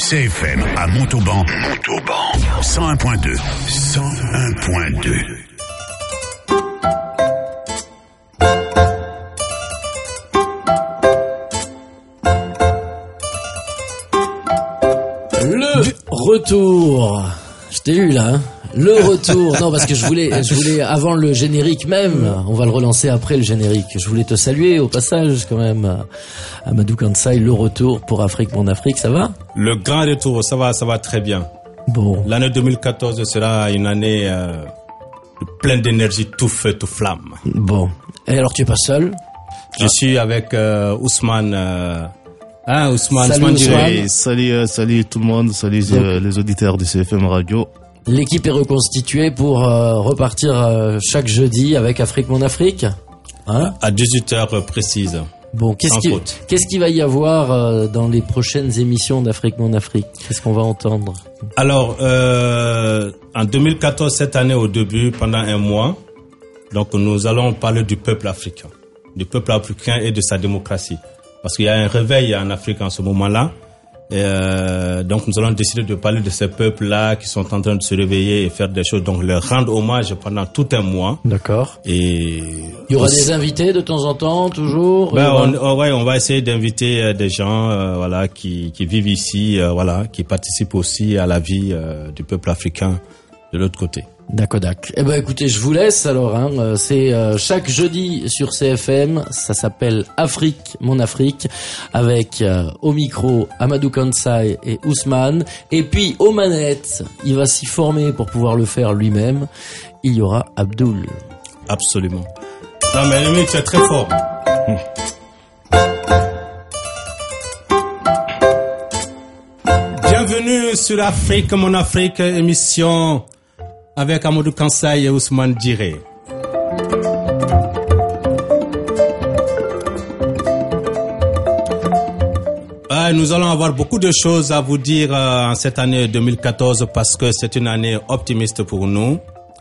CFM à Montauban. 101.2. 101.2. Le retour. Je t'ai eu là, hein. Le retour. Non, parce que je voulais avant le générique même. On va le relancer après le générique. Je voulais te saluer au passage quand même. Amadou Kansai, le retour pour Afrique, mon Afrique, ça va? Le grand retour, ça va très bien. Bon. L'année 2014 sera une année pleine d'énergie, tout feu, tout flamme. Bon. Et alors tu es pas seul? Je suis avec Ousmane. Ousmane. Salut Ousmane. Salut tout le monde, salut les auditeurs du CFM Radio. L'équipe est reconstituée pour repartir chaque jeudi avec Afrique, mon Afrique. Hein? À 18h précises. Bon, qu'est-ce qu'il va y avoir dans les prochaines émissions d'Afrique, mon Afrique? Qu'est-ce qu'on va entendre? Alors, en 2014, cette année au début, pendant un mois, donc nous allons parler du peuple africain et de sa démocratie. Parce qu'il y a un réveil en Afrique en ce moment-là. Donc nous allons décider de parler de ces peuples-là qui sont en train de se réveiller et faire des choses, donc leur rendre hommage pendant tout un mois. D'accord. Et il y aura des invités de temps en temps, toujours. On va essayer d'inviter des gens, qui vivent ici, qui participent aussi à la vie du peuple africain de l'autre côté. D'accord. Eh ben écoutez, je vous laisse alors. C'est chaque jeudi sur CFM. Ça s'appelle Afrique, mon Afrique, avec au micro Amadou Kansai et Ousmane. Et puis aux manettes, il va s'y former pour pouvoir le faire lui-même. Il y aura Abdoul. Absolument. Non mais le mec c'est très fort. Bienvenue sur Afrique, mon Afrique, émission avec Amadou Kansai et Ousmane Diré. Nous allons avoir beaucoup de choses à vous dire en cette année 2014 parce que c'est une année optimiste pour nous.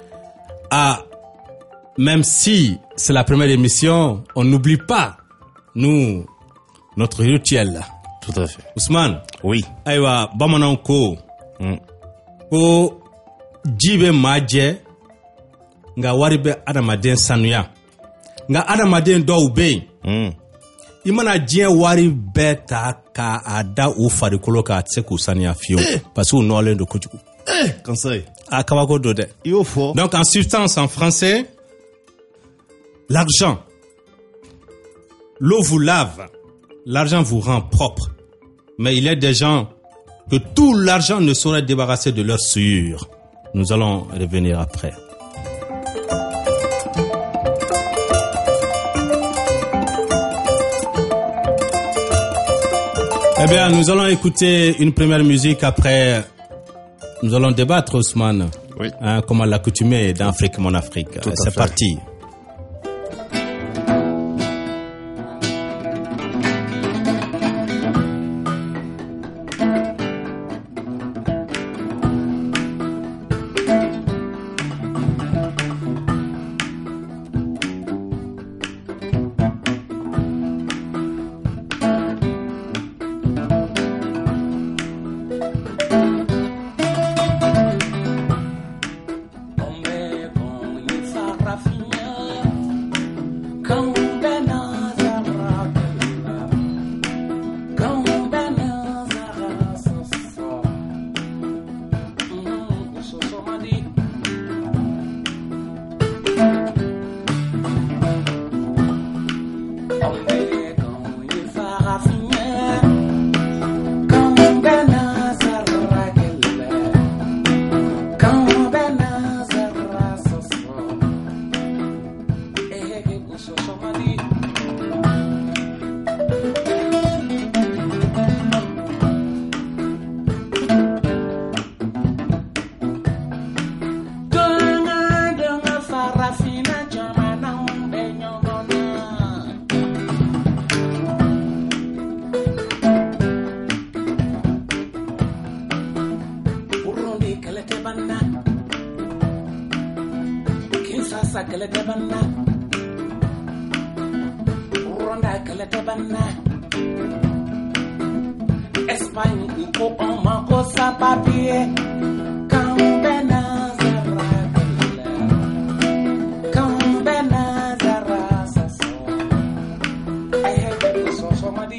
Même si c'est la première émission, on n'oublie pas, notre rituel. Tout à fait. Ousmane. Oui. Aïwa, bamananko. Ko jibe maje nga waribe adamaden sanuya nga adamaden dɔw be I mana diɲɛ wari bɛɛ ta ka a da u farikolo ka tɛ se k'u sanuya fiyewu parce que u nɔgɔlen don kojugu. Conseil. Kabako do dɛ. Il est fort. Donc en substance en français, l'argent, l'eau vous lave, l'argent vous rend propre. Mais il y a des gens que tout l'argent ne saurait débarrasser de leur souillure. Nous allons revenir après. Eh bien, nous allons écouter une première musique. Après, nous allons débattre, Ousmane. Oui. Comme à l'accoutumée d'Afrique, mon Afrique. C'est parti. Espagne, Ico, on manque sans papier. Quand Benazara, quand Benazara, ça sent. I have baby so somebody.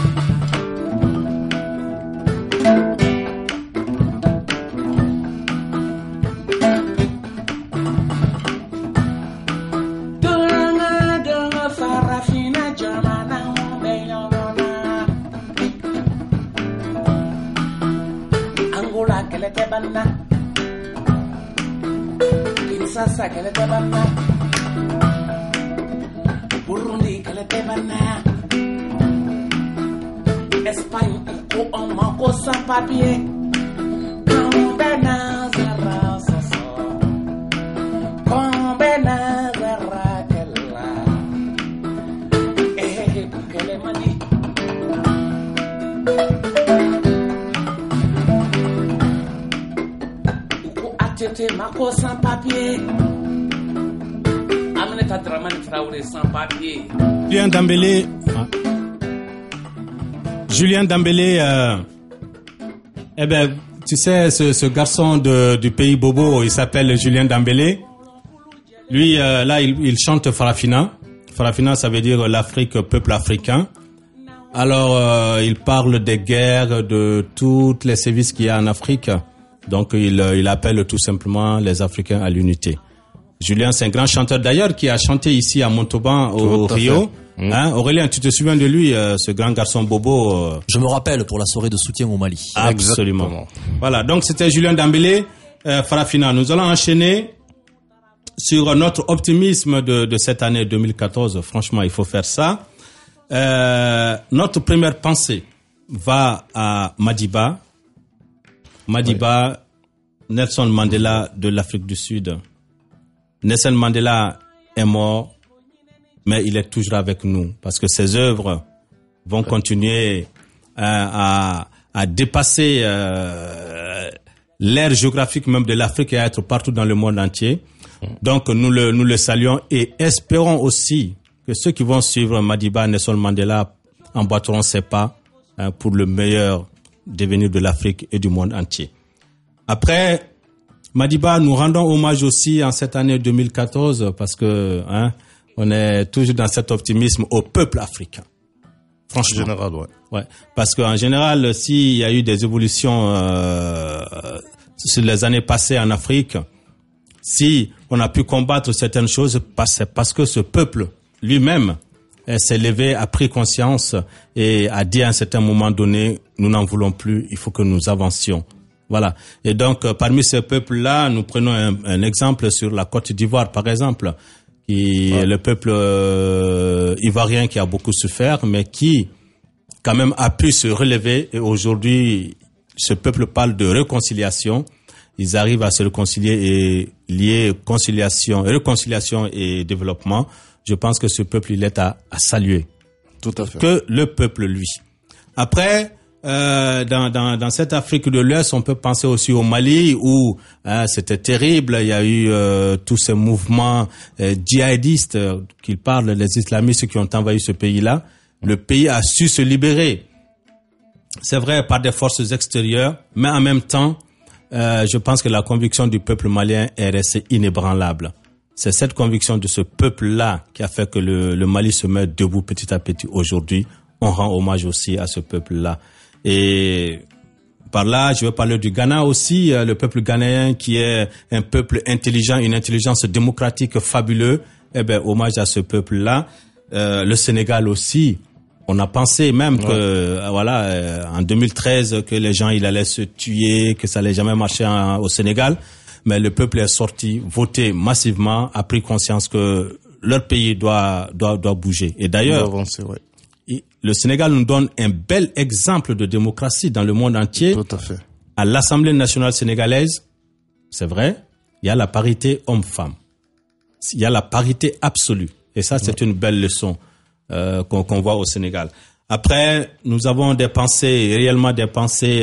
Farafina Jamana Beyonona Angola kelete banna Kinshasa kelete banna Burundi kelete banna Espagne Ico on manque sans papier Quand Benazara ça sort Quand Benazara Mako sans papier. Aminata Dramane Traoré sans papier. Julien Dembélé, eh ben, tu sais, ce garçon du pays Bobo, il s'appelle Julien Dembélé. Lui, là, il chante Farafina. Farafina, ça veut dire l'Afrique, peuple africain. Alors, il parle des guerres, de toutes les sévices qu'il y a en Afrique. Donc, il appelle tout simplement les Africains à l'unité. Julien, c'est un grand chanteur d'ailleurs qui a chanté ici à Montauban, au Rio. Hein, Aurélien, tu te souviens de lui, ce grand garçon bobo Je me rappelle pour la soirée de soutien au Mali. Absolument. Exactement. Voilà, donc c'était Julien Dembélé, Farafina. Nous allons enchaîner sur notre optimisme de cette année 2014. Franchement, il faut faire ça. Notre première pensée va à Madiba. Madiba, oui. Nelson Mandela de l'Afrique du Sud. Nelson Mandela est mort, mais il est toujours avec nous parce que ses œuvres vont continuer à dépasser l'ère géographique même de l'Afrique et à être partout dans le monde entier. Donc nous le saluons et espérons aussi que ceux qui vont suivre Madiba, Nelson Mandela emboîteront ses pas pour le meilleur devenir de l'Afrique et du monde entier. Après Madiba, nous rendons hommage aussi en cette année 2014 parce que on est toujours dans cet optimisme au peuple africain. Franchement. En général, ouais. Ouais. Parce qu'en général, s'il y a eu des évolutions sur les années passées en Afrique, si on a pu combattre certaines choses, c'est parce que ce peuple lui-même s'est levé, a pris conscience et a dit à un certain moment donné, nous n'en voulons plus, il faut que nous avancions. Voilà. Et donc, parmi ces peuples-là, nous prenons un exemple sur la Côte d'Ivoire, par exemple, qui est le peuple ivoirien qui a beaucoup souffert, mais qui, quand même, a pu se relever. Et aujourd'hui, ce peuple parle de réconciliation. Ils arrivent à se réconcilier et lier réconciliation et développement. Je pense que ce peuple, il est à saluer. Tout à fait. Que le peuple, lui. Après, dans cette Afrique de l'Ouest, on peut penser aussi au Mali où c'était terrible. Il y a eu tous ces mouvements djihadistes qui parlent, les islamistes qui ont envahi ce pays-là. Le pays a su se libérer. C'est vrai, par des forces extérieures, mais en même temps, je pense que la conviction du peuple malien est restée inébranlable. C'est cette conviction de ce peuple-là qui a fait que le Mali se met debout petit à petit aujourd'hui. On rend hommage aussi à ce peuple-là. Et par là, je vais parler du Ghana aussi, le peuple ghanéen qui est un peuple intelligent, une intelligence démocratique fabuleuse. Eh ben, hommage à ce peuple-là. Le Sénégal aussi. On a pensé même que, en 2013, que les gens, ils allaient se tuer, que ça allait jamais marcher au Sénégal. Mais le peuple est sorti, voté massivement, a pris conscience que leur pays doit bouger. Et d'ailleurs, le Sénégal nous donne un bel exemple de démocratie dans le monde entier. Tout à fait. À l'Assemblée nationale sénégalaise, c'est vrai, il y a la parité homme-femme. Il y a la parité absolue. Et ça, c'est une belle leçon qu'on voit au Sénégal. Après, nous avons réellement des pensées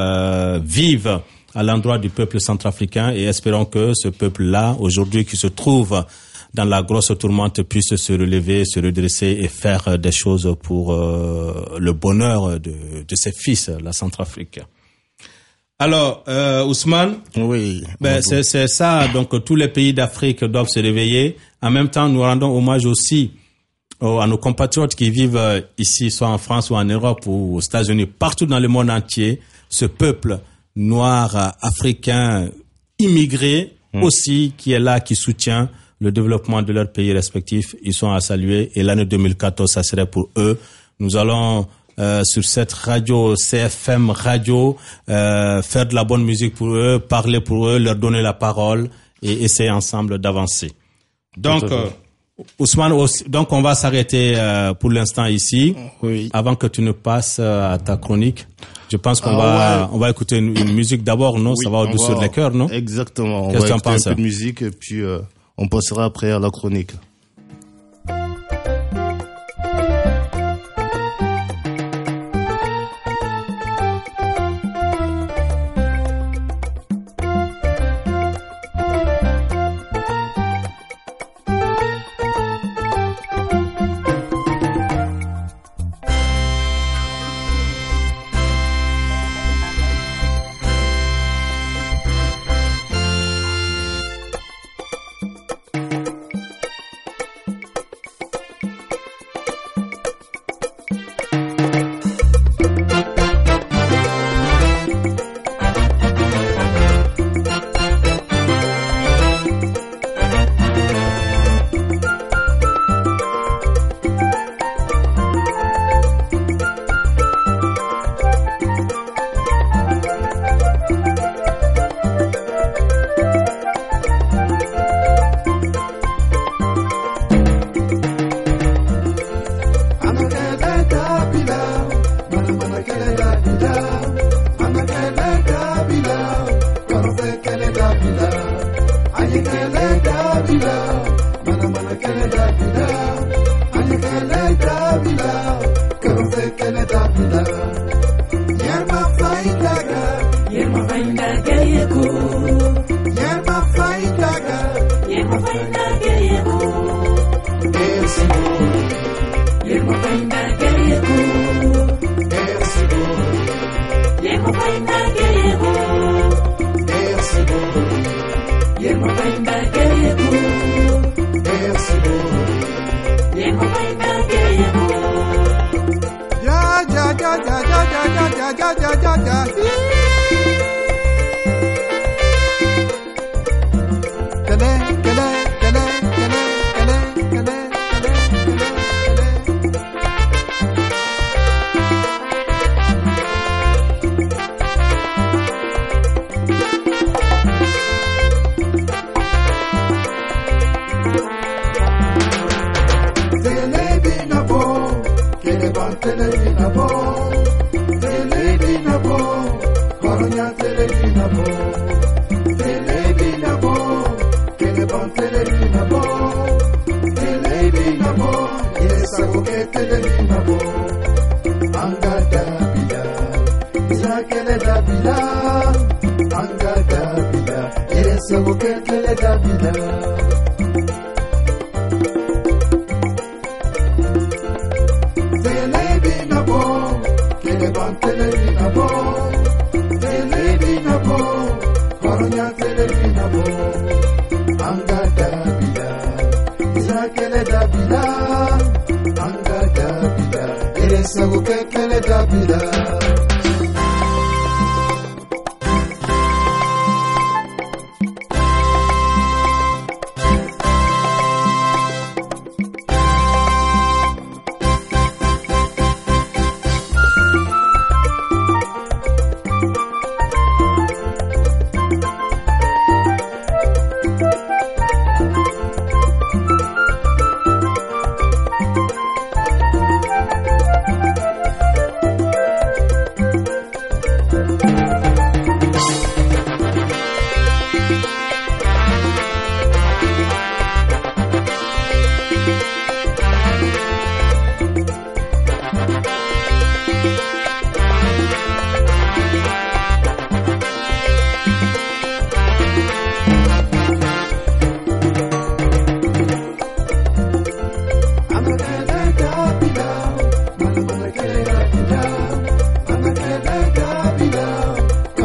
vives à l'endroit du peuple centrafricain et espérons que ce peuple-là, aujourd'hui, qui se trouve dans la grosse tourmente, puisse se relever, se redresser et faire des choses pour le bonheur de ses fils, la Centrafrique. Alors, Ousmane, Oui. c'est ça. Donc, tous les pays d'Afrique doivent se réveiller. En même temps, nous rendons hommage aussi à nos compatriotes qui vivent ici, soit en France ou en Europe ou aux États-Unis, partout dans le monde entier. Ce peuple noir, africain, immigré aussi, qui est là, qui soutient le développement de leurs pays respectifs. Ils sont à saluer. Et l'année 2014, ça serait pour eux. Nous allons sur cette radio, CFM radio, faire de la bonne musique pour eux, parler pour eux, leur donner la parole et essayer ensemble d'avancer. Donc, Ousmane, donc on va s'arrêter pour l'instant ici. Oui. Avant que tu ne passes à ta chronique. Je pense qu'on va écouter une musique d'abord, non? Oui, Ça va au-dessus des cœurs, non? Exactement. Qu'est-ce On que va tu en écouter penses? un peu de musique et puis on passera après à la chronique.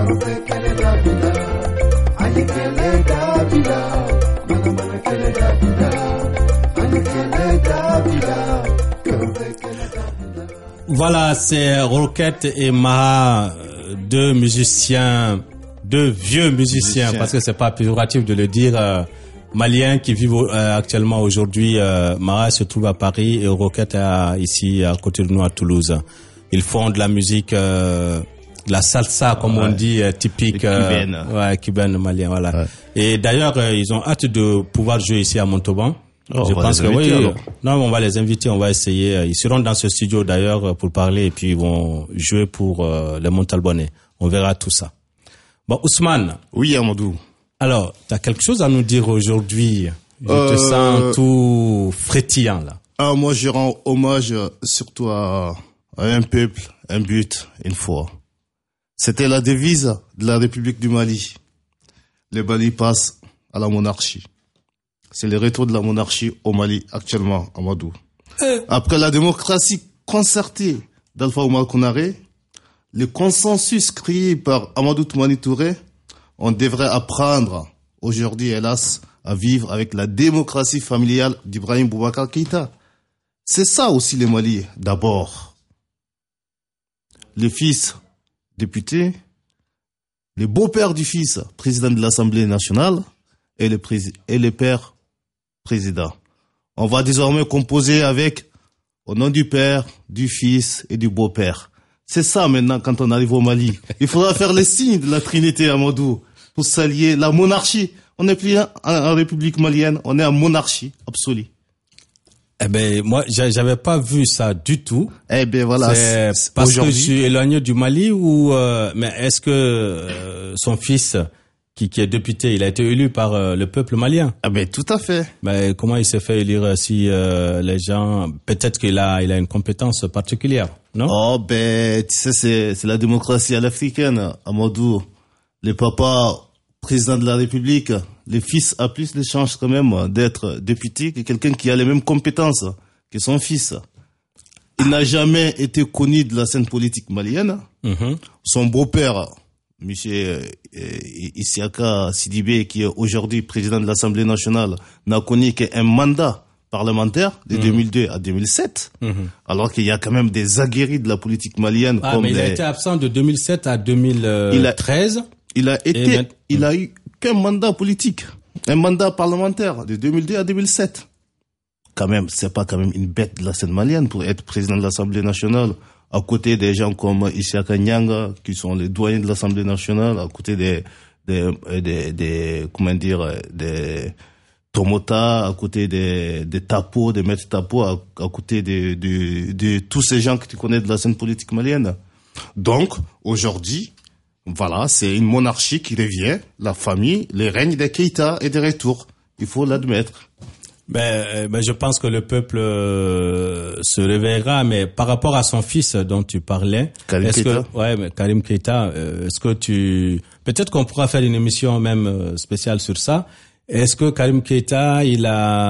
Voilà, c'est Roquette et Maha, deux musiciens, deux vieux musiciens, parce que c'est pas péjoratif de le dire, maliens qui vivent actuellement aujourd'hui. Maha se trouve à Paris et Roquette ici à côté de nous à Toulouse. Ils font de la musique, la salsa comme on dit, typique cubaine malien, voilà. Et d'ailleurs, ils ont hâte de pouvoir jouer ici à Montauban. Je pense que oui. Non, on va les inviter, on va essayer. Ils seront dans ce studio d'ailleurs pour parler et puis ils vont jouer pour les Montalbonnais. On verra tout ça. Bon, Ousmane. Oui, Amadou. Alors, tu as quelque chose à nous dire aujourd'hui? Je te sens tout frétillant là. Ah, moi, je rends hommage surtout à un peuple, un but, une foi. C'était la devise de la République du Mali. Le Mali passe à la monarchie. C'est le retour de la monarchie au Mali actuellement, Amadou. Après la démocratie concertée d'Alpha Oumar Konaré, le consensus créé par Amadou Toumani Touré, on devrait apprendre aujourd'hui, hélas, à vivre avec la démocratie familiale d'Ibrahim Boubacar Keïta. C'est ça aussi le Mali, d'abord. Le fils député, le beau-père du fils président de l'Assemblée nationale et le père président. On va désormais composer avec, au nom du père, du fils et du beau-père. C'est ça maintenant quand on arrive au Mali. Il faudra faire les signes de la Trinité, Amadou, pour s'allier la monarchie. On n'est plus en République malienne, on est en monarchie absolue. Eh ben, moi, j'avais pas vu ça du tout. Eh ben, voilà. C'est parce que je suis éloigné du Mali ou, mais est-ce que, son fils, qui est député, il a été élu par le peuple malien? Ah ben, tout à fait. Mais comment il s'est fait élire si, les gens, peut-être qu'il a une compétence particulière, non? Oh, ben, tu sais, c'est la démocratie à l'africaine, Amadou. Le papa, président de la République, le fils a plus de chances quand même d'être député que quelqu'un qui a les mêmes compétences que son fils. Il n'a jamais été connu de la scène politique malienne. Son beau-père, monsieur Isiaka Sidibé, qui est aujourd'hui président de l'Assemblée nationale, n'a connu qu'un mandat parlementaire de 2002 à 2007, alors qu'il y a quand même des aguerris de la politique malienne. Ah, mais il a été absent de 2007 à 2013. Il a eu qu'un mandat politique, un mandat parlementaire de 2002 à 2007. Quand même, c'est pas quand même une bête de la scène malienne pour être président de l'Assemblée nationale, à côté des gens comme Isiaka Nyanga, qui sont les doyens de l'Assemblée nationale, à côté des Tomota, à côté des Tapo, des maîtres Tapo, à côté de tous ces gens que tu connais de la scène politique malienne. Donc, aujourd'hui, voilà, c'est une monarchie qui revient, la famille, le règne des Keïta est de retour. Il faut l'admettre. Ben, je pense que le peuple se réveillera, mais par rapport à son fils dont tu parlais, Karim Keïta. Mais Karim Keïta, est-ce que peut-être qu'on pourra faire une émission même spéciale sur ça. Est-ce que Karim Keïta, il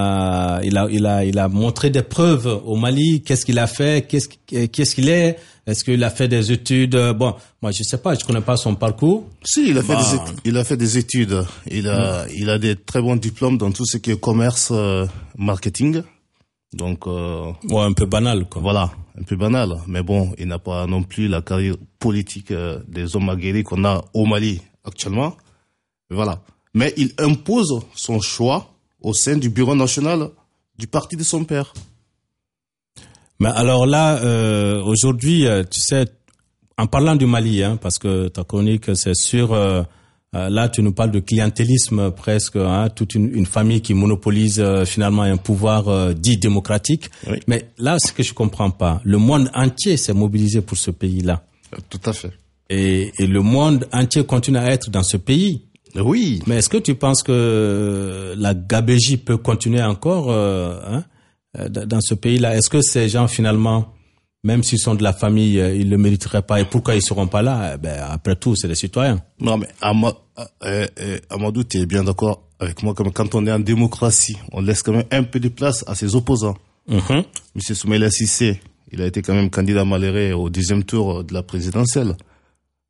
a montré des preuves au Mali? Qu'est-ce qu'il a fait? Qu'est-ce qu'il est? Est-ce qu'il a fait des études? Bon, moi, je sais pas, je connais pas son parcours. Si, il a fait des études. Il a des très bons diplômes dans tout ce qui est commerce, marketing. Donc, ouais, un peu banal, quoi. Voilà, un peu banal. Mais bon, il n'a pas non plus la carrière politique des hommes aguerris qu'on a au Mali actuellement. Voilà. Mais il impose son choix au sein du bureau national du parti de son père. Mais alors là, aujourd'hui, tu sais, en parlant du Mali, parce que ta chronique, c'est sûr, là, tu nous parles de clientélisme presque, toute une famille qui monopolise finalement un pouvoir dit démocratique. Oui. Mais là, ce que je comprends pas, le monde entier s'est mobilisé pour ce pays-là. Tout à fait. Et le monde entier continue à être dans ce pays. Oui. Mais est-ce que tu penses que la gabégie peut continuer encore dans ce pays-là? Est-ce que ces gens, finalement, même s'ils sont de la famille, ils le mériteraient pas? Et pourquoi ils seront pas là? Après tout, c'est des citoyens. Non, mais Amadou, tu es bien d'accord avec moi, comme quand on est en démocratie, on laisse quand même un peu de place à ses opposants. Monsieur Soumaïla Cissé, il a été quand même candidat malheureux au 10e tour de la présidentielle.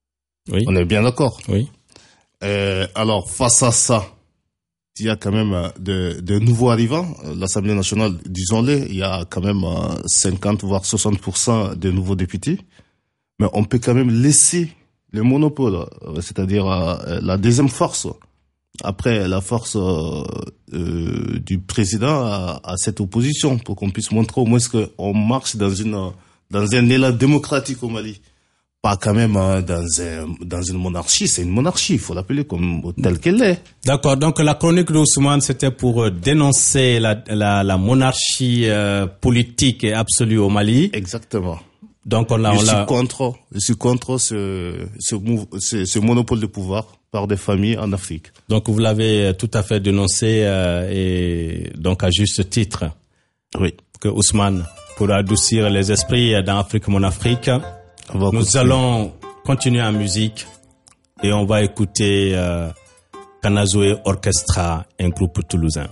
Oui. On est bien d'accord. Oui. Alors, face à ça, il y a quand même de nouveaux arrivants. L'Assemblée nationale, disons-le, il y a quand même 50 voire 60% de nouveaux députés. Mais on peut quand même laisser le monopole, c'est-à-dire la deuxième force, après la force du président à cette opposition, pour qu'on puisse montrer au moins qu'on marche dans un élan démocratique au Mali. Pas quand même dans une monarchie, c'est une monarchie, il faut l'appeler comme telle qu'elle est. D'accord, donc la chronique d'Ousmane, c'était pour dénoncer la monarchie politique et absolue au Mali. Exactement. Donc je suis contre ce monopole de pouvoir par des familles en Afrique. Donc vous l'avez tout à fait dénoncé et donc à juste titre. Oui. Que Ousmane, pour adoucir les esprits dans Afrique, mon Afrique, nous allons continuer en musique et on va écouter Kanazoe Orchestra, un groupe toulousain.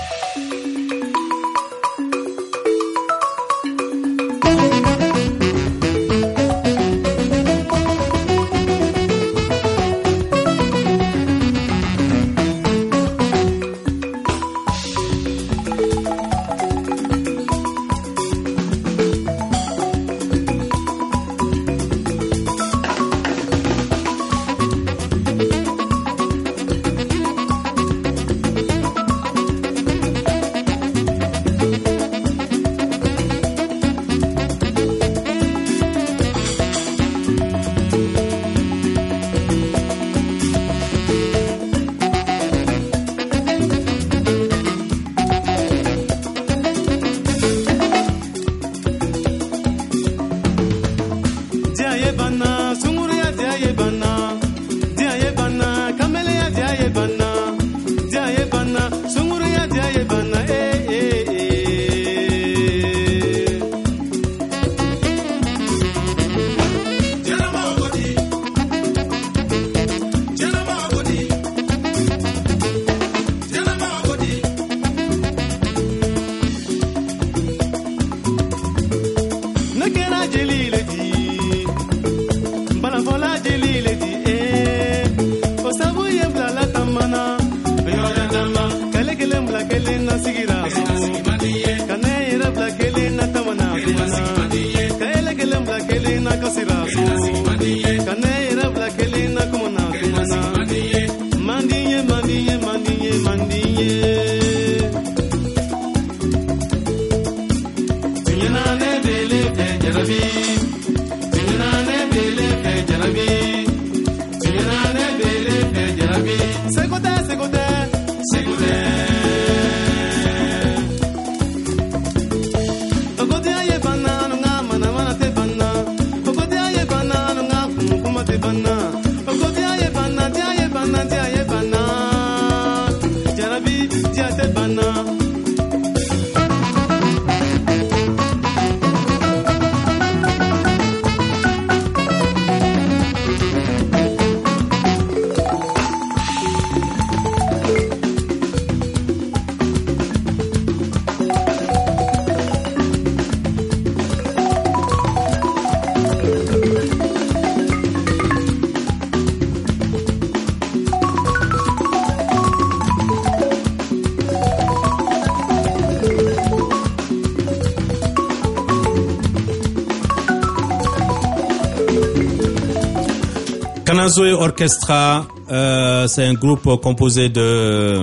Kanazoe Orchestra, c'est un groupe composé de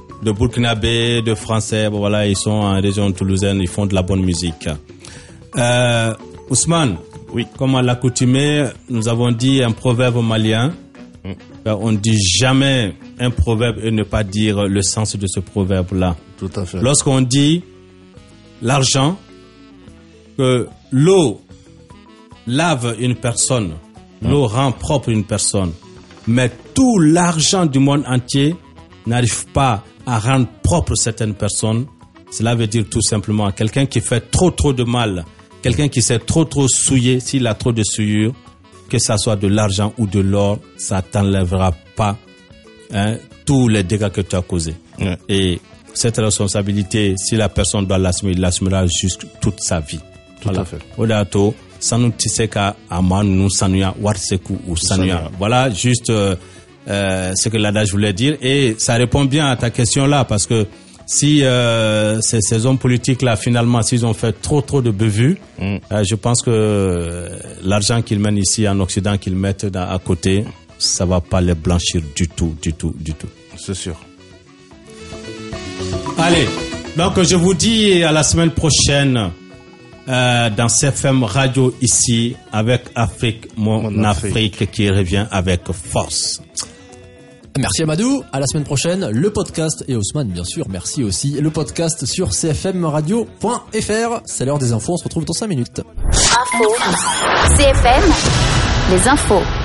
Burkinabés, de Français. Bon, voilà, ils sont en région toulousaine, ils font de la bonne musique. Ousmane, oui, comme à l'accoutumée, nous avons dit un proverbe malien. On ne dit jamais un proverbe et ne pas dire le sens de ce proverbe-là. Tout à fait. Lorsqu'on dit l'argent, que l'eau lave une personne, l'eau rend propre une personne, mais tout l'argent du monde entier n'arrive pas à rendre propre certaines personnes. Cela veut dire tout simplement quelqu'un qui fait trop de mal, quelqu'un qui s'est trop souillé, s'il a trop de souillure, que ça soit de l'argent ou de l'or, ça t'enlèvera pas tous les dégâts que tu as causés. Ouais. Et cette responsabilité, si la personne doit l'assumer, il l'assumera juste toute sa vie. Tout à fait. Odato, Sanu Tiseka Amanu Sanuya Warseku ou Sanuya. Voilà juste ce que l'adage voulait dire. Et ça répond bien à ta question là, parce que si ces hommes politiques là finalement s'ils ont fait trop de bévues, je pense que l'argent qu'ils mènent ici en Occident, qu'ils mettent à côté, ça va pas les blanchir du tout. C'est sûr. Allez, donc je vous dis à la semaine prochaine dans CFM Radio ici avec Afrique, mon Afrique qui revient avec force. Merci Amadou, à la semaine prochaine, le podcast, et Ousmane bien sûr, merci aussi, le podcast sur cfmradio.fr. C'est l'heure des infos, on se retrouve dans 5 minutes. Info. CFM, les infos.